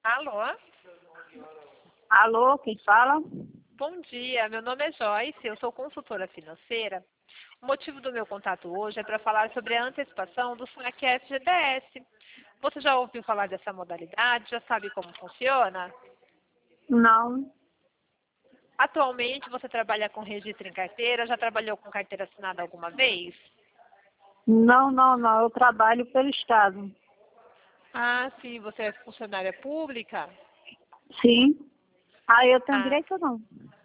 Alô? Alô, quem fala? Bom dia, meu nome é Joyce, eu sou consultora financeira. O motivo do meu contato hoje é para falar sobre a antecipação do SAC FGTS. Você já ouviu falar dessa modalidade? Já sabe como funciona? Não, Atualmente você trabalha com registro em carteira? Já trabalhou com carteira assinada alguma vez? não. Eu trabalho pelo Estado. Ah, sim, você é funcionária pública? Sim. Ah, eu tenho Ah, direito ou não?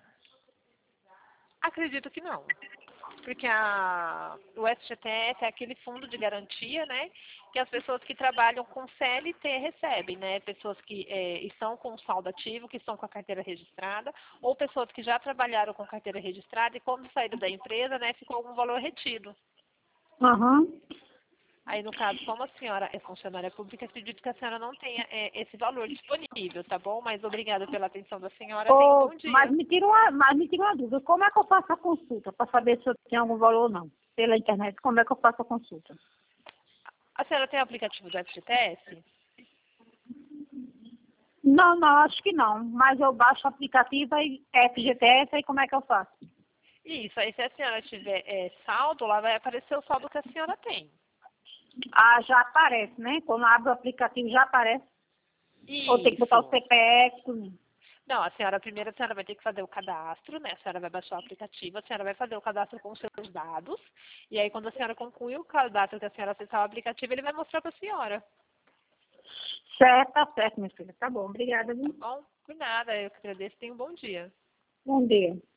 acredito que não. Porque o FGTS é aquele fundo de garantia, né? Que as pessoas que trabalham com CLT recebem, né? Pessoas que estão com saldo ativo, que estão com a carteira registrada, ou pessoas que já trabalharam com carteira registrada e quando saíram da empresa, né, ficou algum valor retido. Aham. Aí, no caso, como a senhora é funcionária pública, acredito que a senhora não tenha esse valor disponível, tá bom? Mas obrigada pela atenção da senhora. Tenha um Ô, bom mas dia. me tira uma dúvida. Como é que eu faço a consulta para saber se eu tenho algum valor ou não? Pela internet, como é que eu faço a consulta? A senhora tem o aplicativo do FGTS? Não, acho que não. Mas eu baixo o aplicativo e FGTS, aí como é que eu faço? Isso, aí se a senhora tiver saldo, lá vai aparecer o saldo que a senhora tem. Ah, já aparece, né? Quando abre o aplicativo já aparece. Ou tem que botar o Isso. CPF, tudo. Não, a senhora vai ter que fazer o cadastro, né? A senhora vai baixar o aplicativo, a senhora vai fazer o cadastro com os seus dados, e aí quando a senhora concluir o cadastro que a senhora acessar o aplicativo, ele vai mostrar para a senhora, Certo, tá certo, minha filha. Tá bom, obrigada, tá viu? bom? Por nada, eu que agradeço, tenha um bom dia. Bom dia.